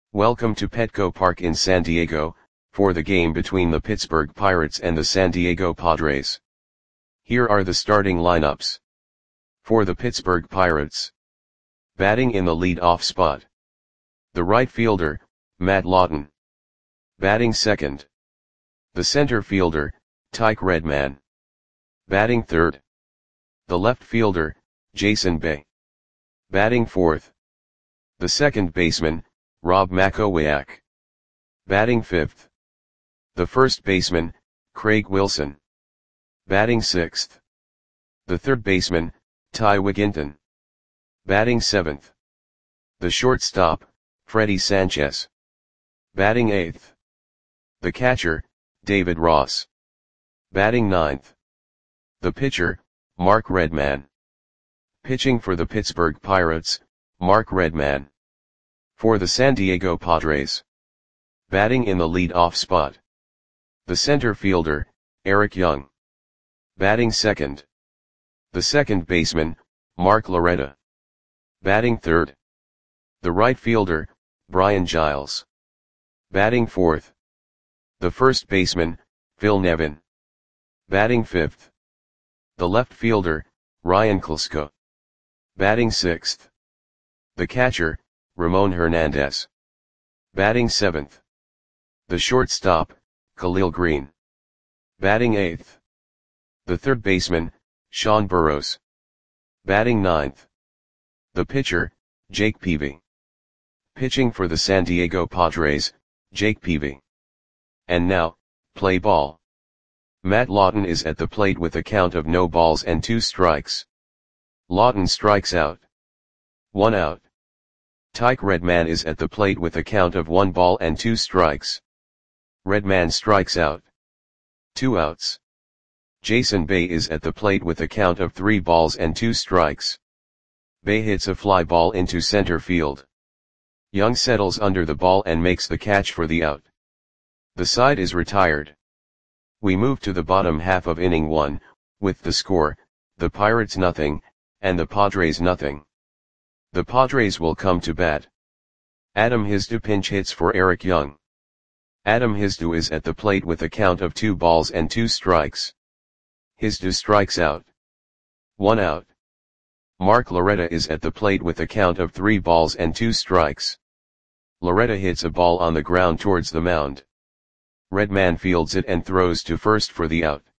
Welcome to Petco Park in San Diego, for the game between the Pittsburgh Pirates and the San Diego Padres. Here are the starting lineups. For the Pittsburgh Pirates. Batting in the lead-off spot. The right fielder, Matt Lawton. Batting second. The center fielder, Tyke Redman. Batting third. The left fielder, Jason Bay. Batting fourth. The second baseman, Rob Makowiak. Batting fifth. The first baseman, Craig Wilson. Batting sixth. The third baseman, Ty Wigginton. Batting seventh. The shortstop, Freddie Sanchez. Batting eighth. The catcher, David Ross. Batting ninth. The pitcher, Mark Redman. Pitching for the Pittsburgh Pirates, Mark Redman. For the San Diego Padres. Batting in the lead-off spot. The center fielder, Eric Young. Batting second. The second baseman, Mark Loretta. Batting third. The right fielder, Brian Giles. Batting fourth. The first baseman, Phil Nevin. Batting fifth. The left fielder, Ryan Klesko. Batting sixth. The catcher, Ramon Hernandez. Batting seventh. The shortstop, Khalil Green. Batting eighth. The third baseman, Sean Burrows. Batting ninth. The pitcher, Jake Peavy. Pitching for the San Diego Padres, Jake Peavy. And now, play ball. Matt Lawton is at the plate with a count of no balls and 2 strikes. Lawton strikes out. 1 out. Tyke Redman is at the plate with a count of 1 ball and 2 strikes. Redman strikes out. 2 outs. Jason Bay is at the plate with a count of 3 balls and 2 strikes. Bay hits a fly ball into center field. Young settles under the ball and makes the catch for the out. The side is retired. We move to the bottom half of inning 1, with the score, the Pirates nothing, and the Padres nothing. The Padres will come to bat. Adam Hizdu pinch hits for Eric Young. Adam Hizdu is at the plate with a count of 2 balls and 2 strikes. Hizdu strikes out. 1 out. Mark Loretta is at the plate with a count of 3 balls and 2 strikes. Loretta hits a ball on the ground towards the mound. Redman fields it and throws to first for the out.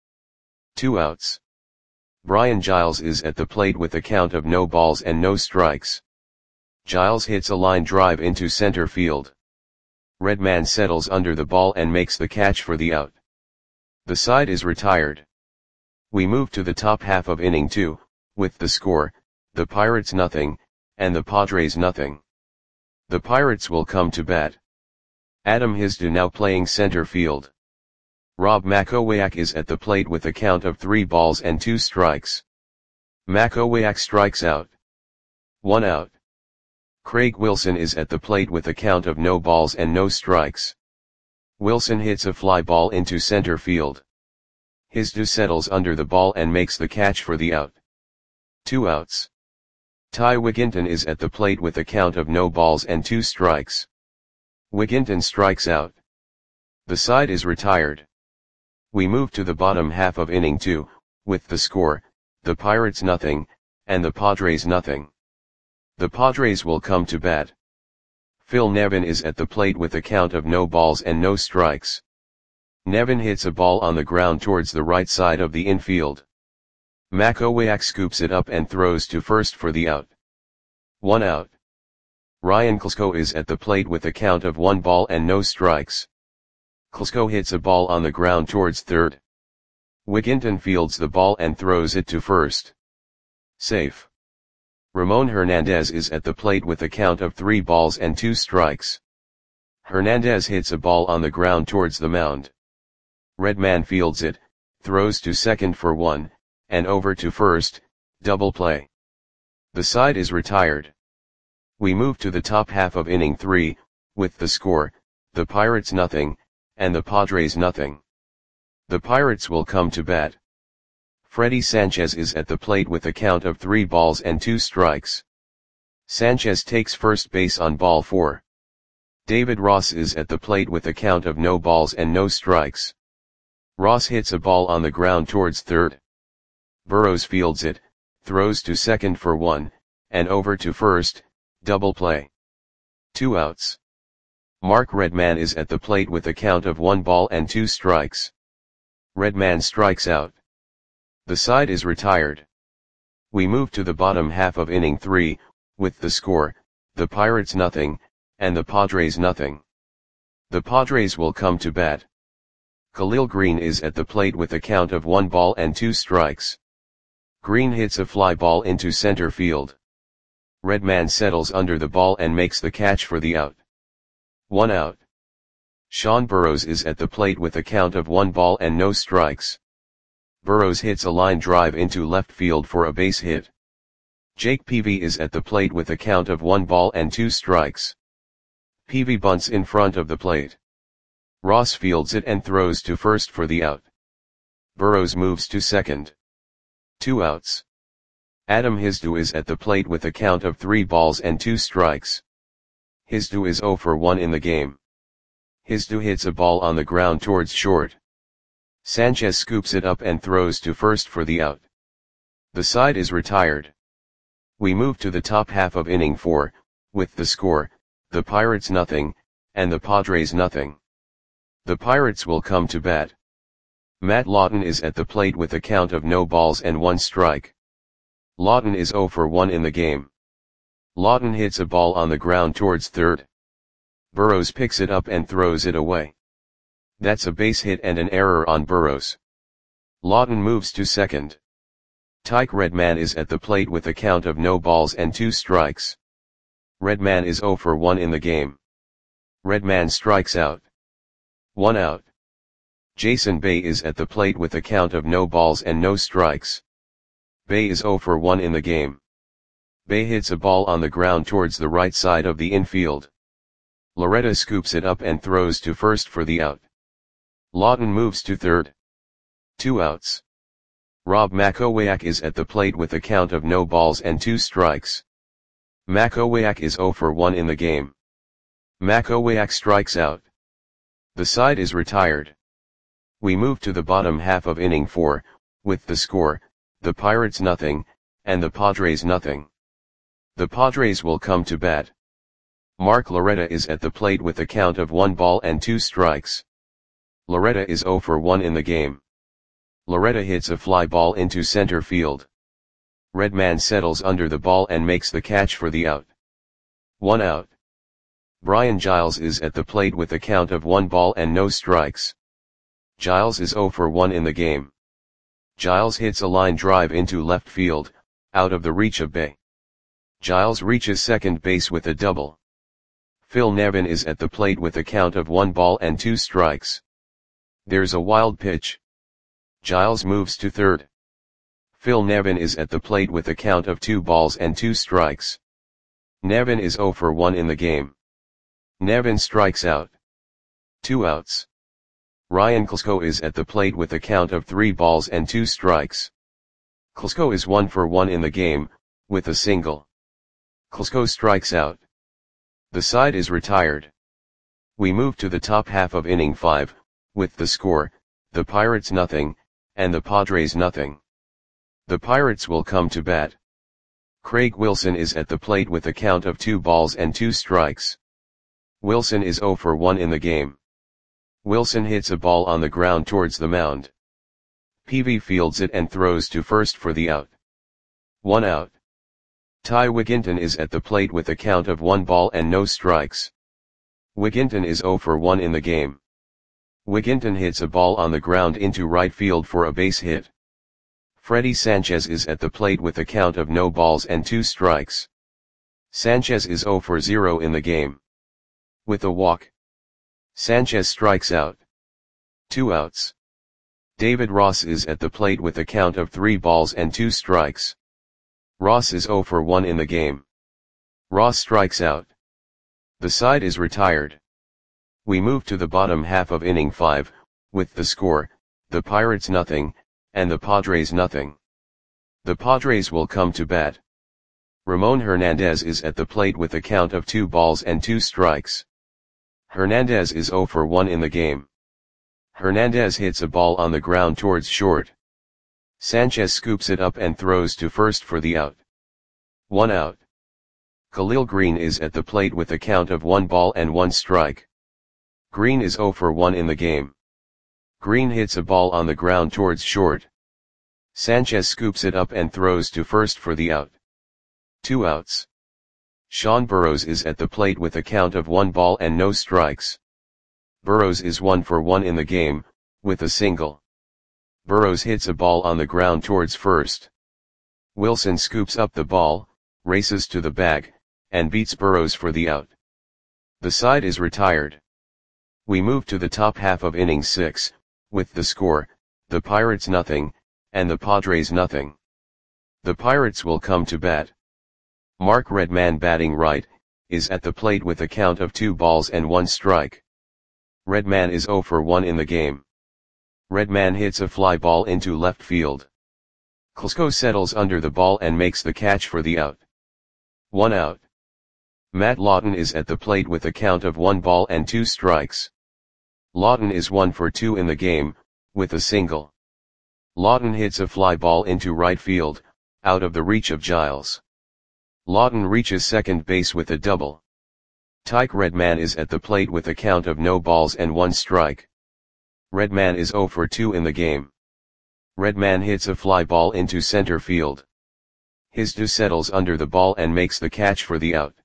2 outs. Brian Giles is at the plate with a count of no balls and no strikes. Giles hits a line drive into center field. Redman settles under the ball and makes the catch for the out. The side is retired. We move to the top half of inning 2, with the score, the Pirates nothing, and the Padres nothing. The Pirates will come to bat. Adam Hizdu now playing center field. Rob Makowiak is at the plate with a count of 3 balls and 2 strikes. Makowiak strikes out. 1 out. Craig Wilson is at the plate with a count of no balls and no strikes. Wilson hits a fly ball into center field. Hizdu settles under the ball and makes the catch for the out. 2 outs. Ty Wigginton is at the plate with a count of no balls and 2 strikes. Wigginton strikes out. The side is retired. We move to the bottom half of inning 2, with the score, the Pirates nothing, and the Padres nothing. The Padres will come to bat. Phil Nevin is at the plate with a count of no balls and no strikes. Nevin hits a ball on the ground towards the right side of the infield. Makowiak scoops it up and throws to first for the out. 1 out. Ryan Klesko is at the plate with a count of 1 ball and no strikes. Klesko hits a ball on the ground towards third. Wigginton fields the ball and throws it to first. Safe. Ramon Hernandez is at the plate with a count of 3 balls and 2 strikes. Hernandez hits a ball on the ground towards the mound. Redman fields it, throws to second for 1, and over to first, double play. The side is retired. We move to the top half of inning 3, with the score, the Pirates nothing, and the Padres nothing. The Pirates will come to bat. Freddie Sanchez is at the plate with a count of 3 balls and 2 strikes. Sanchez takes first base on ball 4. David Ross is at the plate with a count of no balls and no strikes. Ross hits a ball on the ground towards third. Burrows fields it, throws to second for 1, and over to first, double play. 2 outs. Mark Redman is at the plate with a count of 1 ball and 2 strikes. Redman strikes out. The side is retired. We move to the bottom half of inning 3, with the score, the Pirates nothing, and the Padres nothing. The Padres will come to bat. Khalil Green is at the plate with a count of 1 ball and 2 strikes. Green hits a fly ball into center field. Redman settles under the ball and makes the catch for the out. 1 out. Sean Burrows is at the plate with a count of 1 ball and no strikes. Burrows hits a line drive into left field for a base hit. Jake Peavy is at the plate with a count of 1 ball and 2 strikes. Peavy bunts in front of the plate. Ross fields it and throws to first for the out. Burrows moves to second. 2 outs. Adam Hizdu is at the plate with a count of 3 balls and 2 strikes. Hizdu is 0 for 1 in the game. Hizdu hits a ball on the ground towards short. Sanchez scoops it up and throws to first for the out. The side is retired. We move to the top half of inning 4, with the score, the Pirates nothing, and the Padres nothing. The Pirates will come to bat. Matt Lawton is at the plate with a count of no balls and 1 strike. Lawton is 0 for 1 in the game. Lawton hits a ball on the ground towards third. Burrows picks it up and throws it away. That's a base hit and an error on Burrows. Lawton moves to second. Tyke Redman is at the plate with a count of no balls and 2 strikes. Redman is 0 for 1 in the game. Redman strikes out. 1 out. Jason Bay is at the plate with a count of no balls and no strikes. Bay is 0 for 1 in the game. Bay hits a ball on the ground towards the right side of the infield. Loretta scoops it up and throws to first for the out. Lawton moves to third. 2 outs. Rob Makowiak is at the plate with a count of no balls and 2 strikes. Makowiak is 0 for 1 in the game. Makowiak strikes out. The side is retired. We move to the bottom half of inning 4, with the score, the Pirates nothing, and the Padres nothing. The Padres will come to bat. Mark Loretta is at the plate with a count of 1 ball and 2 strikes. Loretta is 0 for 1 in the game. Loretta hits a fly ball into center field. Redman settles under the ball and makes the catch for the out. 1 out. Brian Giles is at the plate with a count of 1 ball and no strikes. Giles is 0 for 1 in the game. Giles hits a line drive into left field, out of the reach of Bay. Giles reaches second base with a double. Phil Nevin is at the plate with a count of 1 ball and 2 strikes. There's a wild pitch. Giles moves to third. Phil Nevin is at the plate with a count of 2 balls and 2 strikes. Nevin is 0 for 1 in the game. Nevin strikes out. 2 outs. Ryan Klesko is at the plate with a count of 3 balls and 2 strikes. Klesko is 1 for 1 in the game, with a single. Klesko strikes out. The side is retired. We move to the top half of inning 5, with the score, the Pirates nothing, and the Padres nothing. The Pirates will come to bat. Craig Wilson is at the plate with a count of 2 balls and 2 strikes. Wilson is 0 for 1 in the game. Wilson hits a ball on the ground towards the mound. Peavy fields it and throws to first for the out. 1 out. Ty Wigginton is at the plate with a count of 1 ball and no strikes. Wigginton is 0 for 1 in the game. Wigginton hits a ball on the ground into right field for a base hit. Freddie Sanchez is at the plate with a count of no balls and 2 strikes. Sanchez is 0 for 0 in the game. With a walk, Sanchez strikes out. 2 outs. David Ross is at the plate with a count of 3 balls and 2 strikes. Ross is 0 for 1 in the game. Ross strikes out. The side is retired. We move to the bottom half of inning 5, with the score, the Pirates nothing, and the Padres nothing. The Padres will come to bat. Ramon Hernandez is at the plate with a count of 2 balls and 2 strikes. Hernandez is 0 for 1 in the game. Hernandez hits a ball on the ground towards short. Sanchez scoops it up and throws to first for the out. 1 out. Khalil Green is at the plate with a count of 1 ball and 1 strike. Green is 0 for 1 in the game. Green hits a ball on the ground towards short. Sanchez scoops it up and throws to first for the out. 2 outs. Sean Burrows is at the plate with a count of 1 ball and no strikes. Burrows is 1 for 1 in the game, with a single. Burrows hits a ball on the ground towards first. Wilson scoops up the ball, races to the bag, and beats Burrows for the out. The side is retired. We move to the top half of inning 6, with the score, the Pirates nothing, and the Padres nothing. The Pirates will come to bat. Mark Redman, batting right, is at the plate with a count of 2 balls and 1 strike. Redman is 0 for 1 in the game. Redman hits a fly ball into left field. Klesko settles under the ball and makes the catch for the out. 1 out. Matt Lawton is at the plate with a count of 1 ball and 2 strikes. Lawton is 1 for 2 in the game, with a single. Lawton hits a fly ball into right field, out of the reach of Giles. Lawton reaches second base with a double. Tyke Redman is at the plate with a count of no balls and 1 strike. Redman is 0 for 2 in the game. Redman hits a fly ball into center field. Hizdu settles under the ball and makes the catch for the out.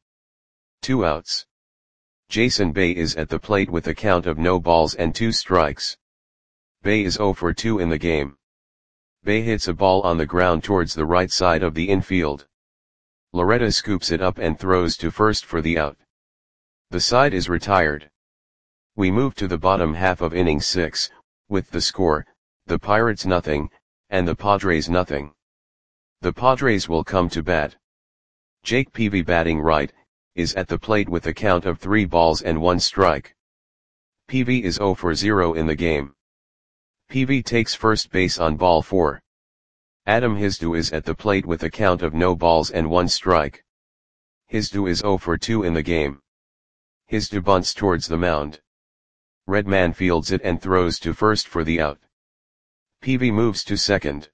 2 outs. Jason Bay is at the plate with a count of no balls and 2 strikes. Bay is 0 for 2 in the game. Bay hits a ball on the ground towards the right side of the infield. Loretta scoops it up and throws to first for the out. The side is retired. We move to the bottom half of inning 6, with the score, the Pirates nothing, and the Padres nothing. The Padres will come to bat. Jake Peavy, batting right, is at the plate with a count of 3 balls and 1 strike. Peavy is 0 for 0 in the game. Peavy takes first base on ball 4. Adam Hizdu is at the plate with a count of no balls and 1 strike. Hizdu is 0 for 2 in the game. Hizdu bunts towards the mound. Redman fields it and throws to first for the out. Peavy moves to second.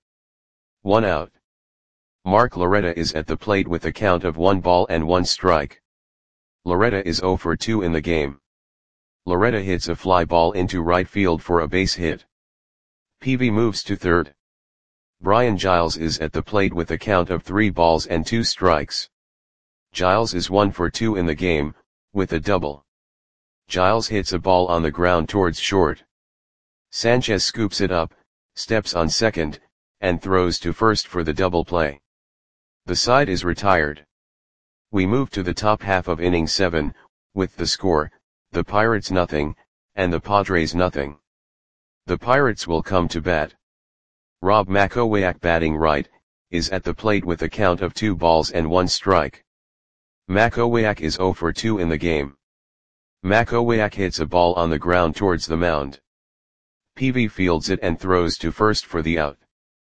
1 out. Mark Loretta is at the plate with a count of 1 ball and 1 strike. Loretta is 0 for 2 in the game. Loretta hits a fly ball into right field for a base hit. Peavy moves to third. Brian Giles is at the plate with a count of 3 balls and 2 strikes. Giles is 1 for 2 in the game, with a double. Giles hits a ball on the ground towards short. Sanchez scoops it up, steps on second, and throws to first for the double play. The side is retired. We move to the top half of inning 7, with the score, the Pirates nothing, and the Padres nothing. The Pirates will come to bat. Rob Makowiak, batting right, is at the plate with a count of 2 balls and 1 strike. Makowiak is 0 for 2 in the game. Makowiak hits a ball on the ground towards the mound. Peavy fields it and throws to first for the out.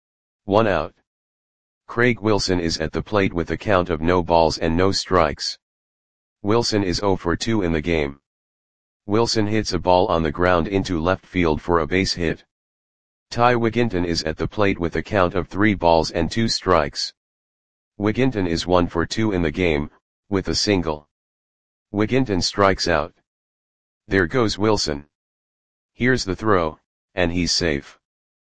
1 out. Craig Wilson is at the plate with a count of no balls and no strikes. Wilson is 0 for 2 in the game. Wilson hits a ball on the ground into left field for a base hit. Ty Wigginton is at the plate with a count of 3 balls and 2 strikes. Wigginton is 1 for 2 in the game, with a single. Wigginton strikes out. There goes Wilson. Here's the throw, and he's safe.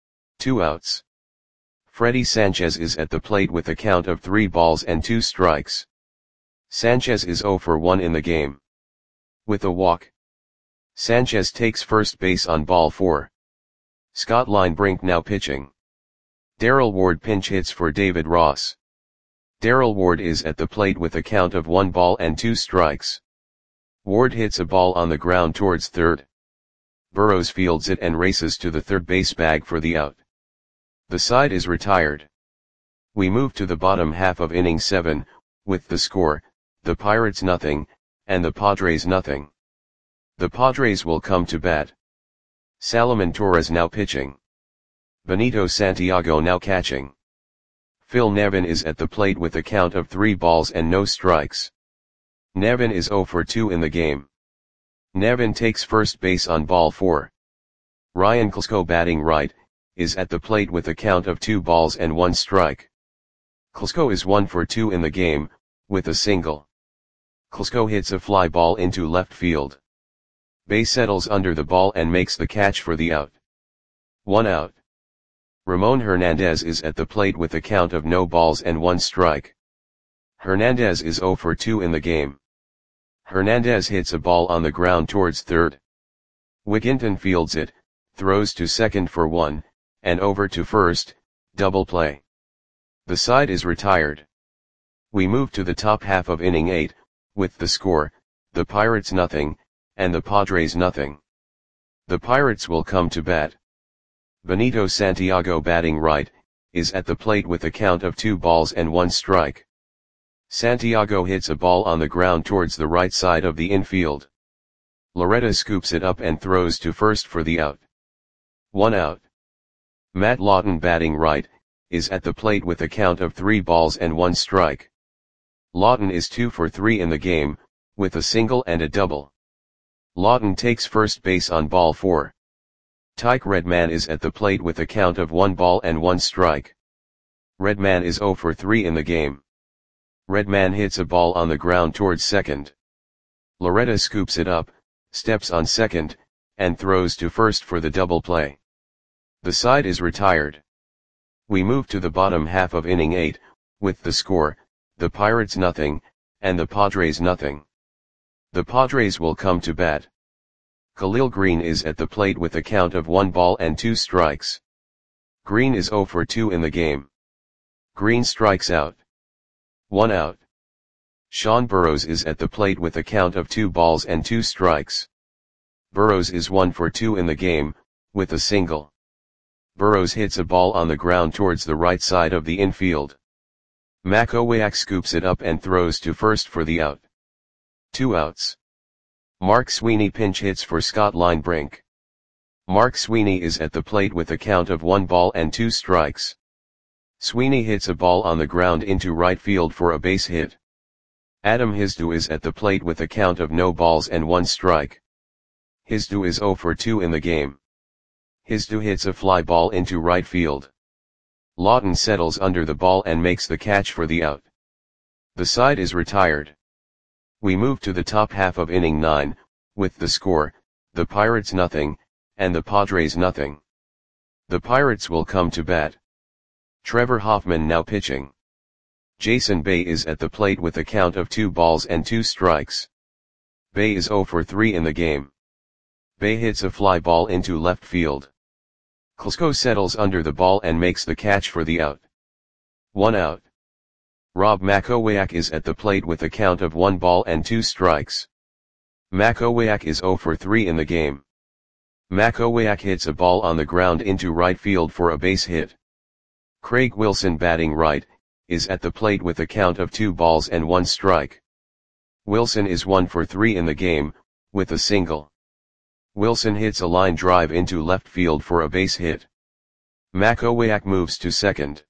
2 outs. Freddie Sanchez is at the plate with a count of 3 balls and 2 strikes. Sanchez is 0 for 1 in the game. With a walk. Sanchez takes first base on ball 4. Scott Linebrink now pitching. Darrell Ward pinch hits for David Ross. Darrell Ward is at the plate with a count of 1 ball and 2 strikes. Ward hits a ball on the ground towards third. Burrows fields it and races to the third base bag for the out. The side is retired. We move to the bottom half of inning 7, with the score, the Pirates nothing, and the Padres nothing. The Padres will come to bat. Salomon Torres now pitching. Benito Santiago now catching. Phil Nevin is at the plate with a count of 3 balls and no strikes. Nevin is 0 for 2 in the game. Nevin takes first base on ball 4. Ryan Klesko batting right, is at the plate with a count of 2 balls and 1 strike. Klesko is 1 for 2 in the game, with a single. Klesko hits a fly ball into left field. Bae settles under the ball and makes the catch for the out. 1 out. Ramon Hernandez is at the plate with a count of no balls and 1 strike. Hernandez is 0 for 2 in the game. Hernandez hits a ball on the ground towards third. Wigginton fields it, throws to second for 1, and over to first, double play. The side is retired. We move to the top half of inning 8, with the score, the Pirates nothing, and the Padres nothing. The Pirates will come to bat. Benito Santiago batting right, is at the plate with a count of 2 balls and 1 strike. Santiago hits a ball on the ground towards the right side of the infield. Loretta scoops it up and throws to first for the out. 1 out. Matt Lawton batting right, is at the plate with a count of 3 balls and 1 strike. Lawton is 2 for 3 in the game, with a single and a double. Lawton takes first base on ball 4. Tyke Redman is at the plate with a count of 1 ball and 1 strike. Redman is 0 for 3 in the game. Redman hits a ball on the ground towards second. Loretta scoops it up, steps on second, and throws to first for the double play. The side is retired. We move to the bottom half of inning 8, with the score, the Pirates nothing, and the Padres nothing. The Padres will come to bat. Khalil Green is at the plate with a count of 1 ball and 2 strikes. Green is 0 for 2 in the game. Green strikes out. 1 out. Sean Burrows is at the plate with a count of 2 balls and 2 strikes. Burrows is 1 for 2 in the game, with a single. Burrows hits a ball on the ground towards the right side of the infield. Makowiak scoops it up and throws to first for the out. 2 outs. Mark Sweeney pinch hits for Scott Linebrink. Mark Sweeney is at the plate with a count of 1 ball and 2 strikes. Sweeney hits a ball on the ground into right field for a base hit. Adam Hizdu is at the plate with a count of no balls and 1 strike. Hizdu is 0 for 2 in the game. Hizdu hits a fly ball into right field. Lawton settles under the ball and makes the catch for the out. The side is retired. We move to the top half of inning 9, with the score, the Pirates nothing, and the Padres nothing. The Pirates will come to bat. Trevor Hoffman now pitching. Jason Bay is at the plate with a count of 2 balls and 2 strikes. Bay is 0 for 3 in the game. Bay hits a fly ball into left field. Klesko settles under the ball and makes the catch for the out. 1 out. Rob Makowiak is at the plate with a count of 1 ball and 2 strikes. Makowiak is 0 for 3 in the game. Makowiak hits a ball on the ground into right field for a base hit. Craig Wilson batting right, is at the plate with a count of 2 balls and 1 strike. Wilson is 1 for 3 in the game, with a single. Wilson hits a line drive into left field for a base hit. Makowiak moves to second.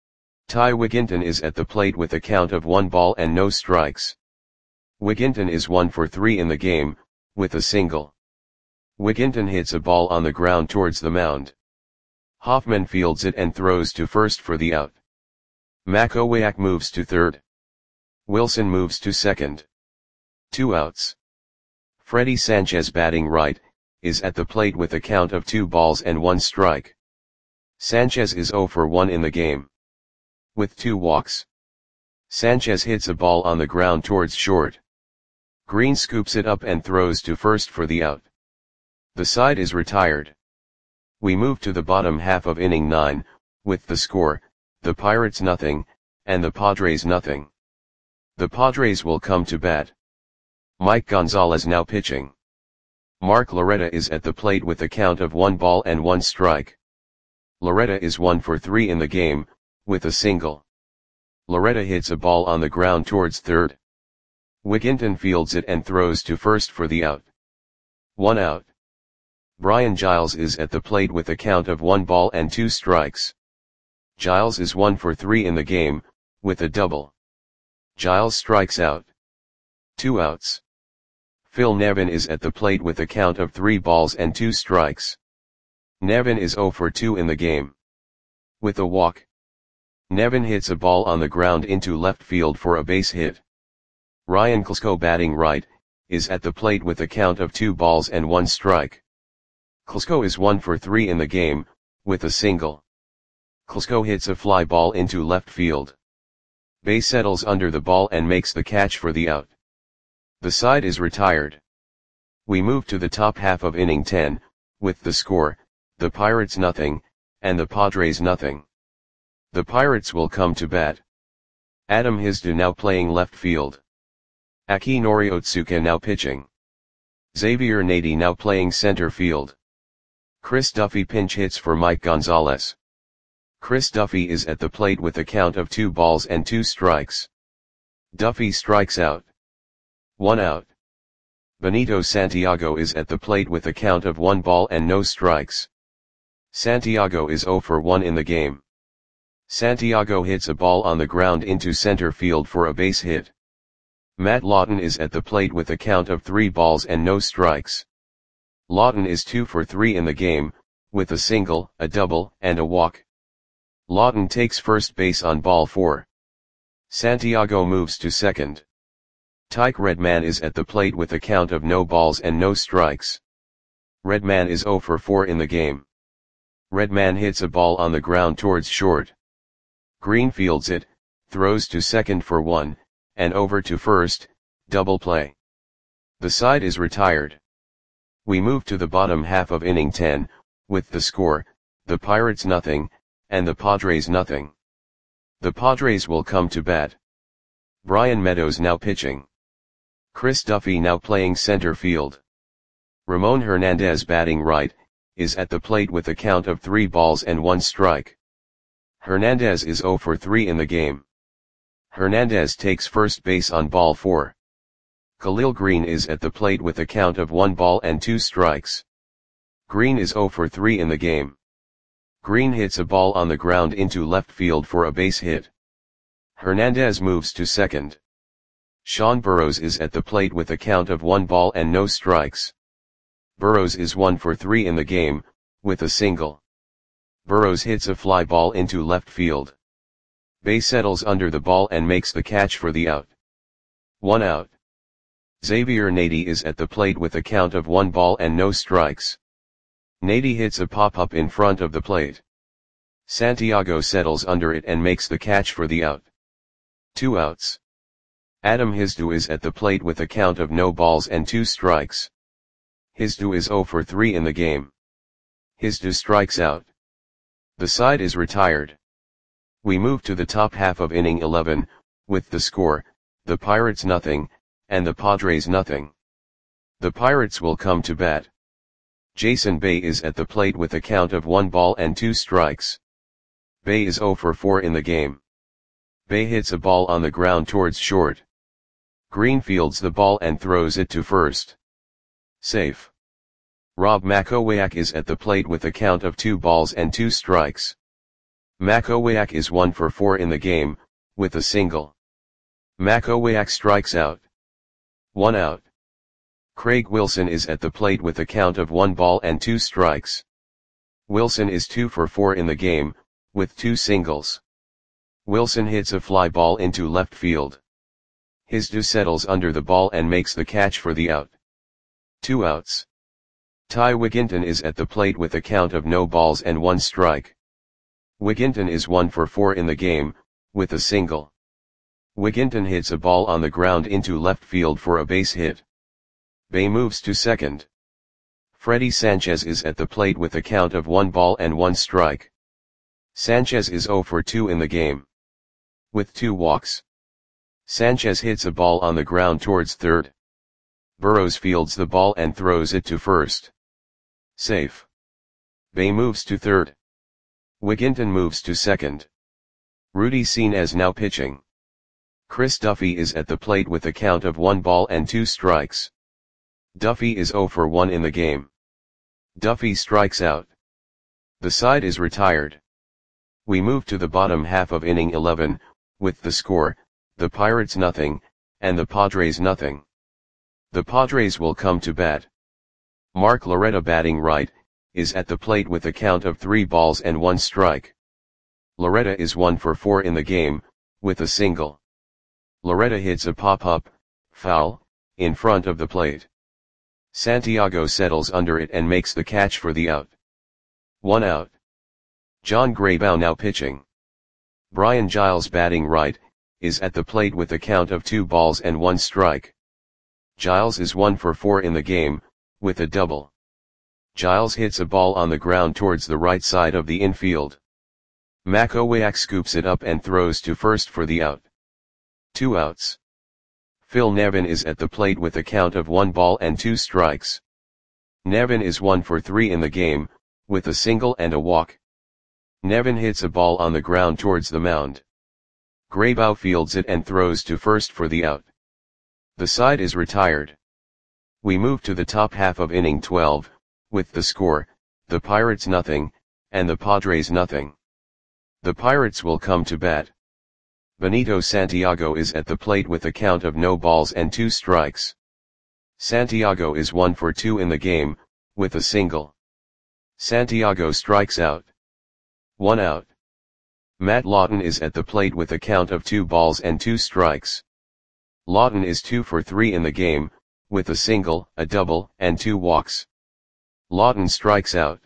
Ty Wigginton is at the plate with a count of 1 ball and no strikes. Wigginton is 1 for 3 in the game, with a single. Wigginton hits a ball on the ground towards the mound. Hoffman fields it and throws to first for the out. Makowiak moves to third. Wilson moves to second. 2 outs. Freddie Sanchez batting right, is at the plate with a count of 2 balls and 1 strike. Sanchez is 0 for 1 in the game. With 2 walks. Sanchez hits a ball on the ground towards short. Green scoops it up and throws to first for the out. The side is retired. We move to the bottom half of inning 9, with the score, the Pirates nothing, and the Padres nothing. The Padres will come to bat. Mike Gonzalez now pitching. Mark Loretta is at the plate with a count of 1 ball and 1 strike. Loretta is 1 for 3 in the game, with a single. Loretta hits a ball on the ground towards third. Wigginton fields it and throws to first for the out. 1 out. Brian Giles is at the plate with a count of 1 ball and 2 strikes. Giles is 1 for 3 in the game, with a double. Giles strikes out. 2 outs. Phil Nevin is at the plate with a count of 3 balls and 2 strikes. Nevin is 0 for 2 in the game. With a walk, Nevin hits a ball on the ground into left field for a base hit. Ryan Klesko, batting right, is at the plate with a count of 2 balls and 1 strike. Klesko is 1 for 3 in the game, with a single. Klesko hits a fly ball into left field. Bay settles under the ball and makes the catch for the out. The side is retired. We move to the top half of inning 10, with the score, the Pirates nothing, and the Padres nothing. The Pirates will come to bat. Adam Hizdu now playing left field. Akinori Otsuka now pitching. Xavier Nady now playing center field. Chris Duffy pinch hits for Mike Gonzalez. Chris Duffy is at the plate with a count of 2 balls and 2 strikes. Duffy strikes out. 1 out. Benito Santiago is at the plate with a count of 1 ball and no strikes. Santiago is 0 for 1 in the game. Santiago hits a ball on the ground into center field for a base hit. Matt Lawton is at the plate with a count of 3 balls and no strikes. Lawton is 2 for 3 in the game, with a single, a double, and a walk. Lawton takes first base on ball 4. Santiago moves to second. Tyke Redman is at the plate with a count of no balls and no strikes. Redman is 0 for 4 in the game. Redman hits a ball on the ground towards short. Green fields it, throws to second for 1, and over to first, double play. The side is retired. We move to the bottom half of inning 10, with the score, the Pirates nothing, and the Padres nothing. The Padres will come to bat. Brian Meadows now pitching. Chris Duffy now playing center field. Ramon Hernandez, batting right, is at the plate with a count of 3 balls and 1 strike. Hernandez is 0 for 3 in the game. Hernandez takes first base on ball 4. Khalil Green is at the plate with a count of 1 ball and 2 strikes. Green is 0 for 3 in the game. Green hits a ball on the ground into left field for a base hit. Hernandez moves to second. Sean Burrows is at the plate with a count of 1 ball and no strikes. Burrows is 1 for 3 in the game, with a single. Burrows hits a fly ball into left field. Bay settles under the ball and makes the catch for the out. 1 out. Xavier Nady is at the plate with a count of 1 ball and no strikes. Nady hits a pop-up in front of the plate. Santiago settles under it and makes the catch for the out. 2 outs. Adam Hizdu is at the plate with a count of no balls and 2 strikes. Hizdu is 0 for 3 in the game. Hizdu strikes out. The side is retired. We move to the top half of inning 11, with the score, the Pirates nothing, and the Padres nothing. The Pirates will come to bat. Jason Bay is at the plate with a count of 1 ball and 2 strikes. Bay is 0 for 4 in the game. Bay hits a ball on the ground towards short. Green fields the ball and throws it to first. Safe. Rob Makowiak is at the plate with a count of 2 balls and 2 strikes. Makowiak is 1 for 4 in the game, with a single. Makowiak strikes out. 1 out. Craig Wilson is at the plate with a count of 1 ball and 2 strikes. Wilson is 2 for 4 in the game, with 2 singles. Wilson hits a fly ball into left field. Hizdu settles under the ball and makes the catch for the out. 2 outs. Ty Wigginton is at the plate with a count of no balls and 1 strike. Wigginton is 1 for 4 in the game, with a single. Wigginton hits a ball on the ground into left field for a base hit. Bay moves to second. Freddie Sanchez is at the plate with a count of 1 ball and 1 strike. Sanchez is 0 for 2 in the game. With 2 walks. Sanchez hits a ball on the ground towards third. Burrows fields the ball and throws it to first. Safe. Bay moves to third. Wigginton moves to second. Rudy Senes now pitching. Chris Duffy is at the plate with a count of 1 ball and 2 strikes. Duffy is 0 for 1 in the game. Duffy strikes out. The side is retired. We move to the bottom half of inning 11, with the score, the Pirates nothing, and the Padres nothing. The Padres will come to bat. Mark Loretta batting right, is at the plate with a count of 3 balls and 1 strike. Loretta is 1 for 4 in the game, with a single. Loretta hits a pop-up, foul, in front of the plate. Santiago settles under it and makes the catch for the out. 1 out. John Graybow now pitching. Brian Giles batting right, is at the plate with a count of 2 balls and 1 strike. Giles is 1 for 4 in the game, with a double. Giles hits a ball on the ground towards the right side of the infield. Makowiak scoops it up and throws to first for the out. 2 outs. Phil Nevin is at the plate with a count of 1 ball and 2 strikes. Nevin is 1 for 3 in the game, with a single and a walk. Nevin hits a ball on the ground towards the mound. Graybow fields it and throws to first for the out. The side is retired. We move to the top half of inning 12, with the score, the Pirates nothing, and the Padres nothing. The Pirates will come to bat. Benito Santiago is at the plate with a count of no balls and 2 strikes. Santiago is 1 for 2 in the game, with a single. Santiago strikes out. 1 out. Matt Lawton is at the plate with a count of 2 balls and 2 strikes. Lawton is 2 for 3 in the game, with a single, a double, and 2 walks. Lawton strikes out.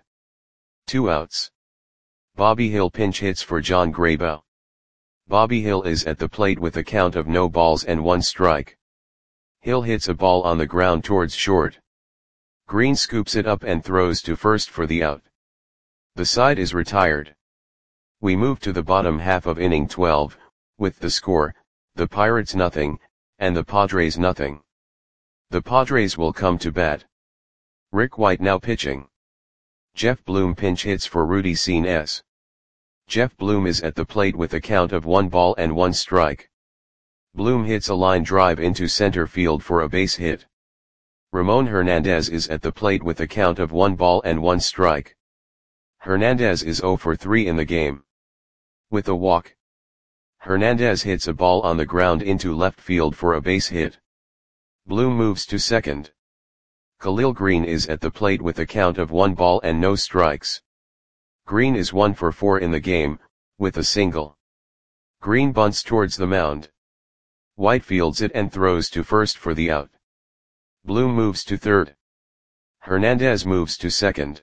2 outs. Bobby Hill pinch hits for John Graybow. Bobby Hill is at the plate with a count of no balls and 1 strike. Hill hits a ball on the ground towards short. Green scoops it up and throws to first for the out. The side is retired. We move to the bottom half of inning 12, with the score, the Pirates nothing, and the Padres nothing. The Padres will come to bat. Rick White now pitching. Jeff Bloom pinch hits for Rudy Cines. Jeff Bloom is at the plate with a count of 1 ball and 1 strike. Bloom hits a line drive into center field for a base hit. Ramon Hernandez is at the plate with a count of 1 ball and 1 strike. Hernandez is 0 for 3 in the game. With a walk. Hernandez hits a ball on the ground into left field for a base hit. Bloom moves to second. Khalil Green is at the plate with a count of 1 ball and no strikes. Green is 1 for 4 in the game, with a single. Green bunts towards the mound. White fields it and throws to first for the out. Bloom moves to third. Hernandez moves to second.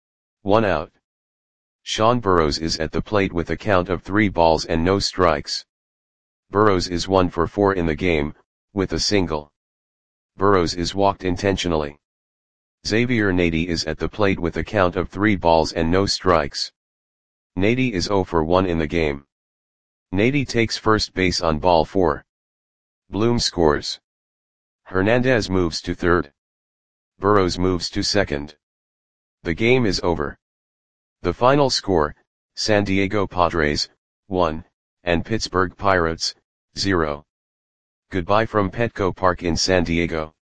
1 out. Sean Burrows is at the plate with a count of 3 balls and no strikes. Burrows is 1 for 4 in the game, with a single. Burrows is walked intentionally. Xavier Nady is at the plate with a count of 3 balls and no strikes. Nady is 0 for 1 in the game. Nady takes first base on ball 4. Bloom scores. Hernandez moves to third. Burrows moves to second. The game is over. The final score, San Diego Padres, 1, and Pittsburgh Pirates, 0. Goodbye from Petco Park in San Diego.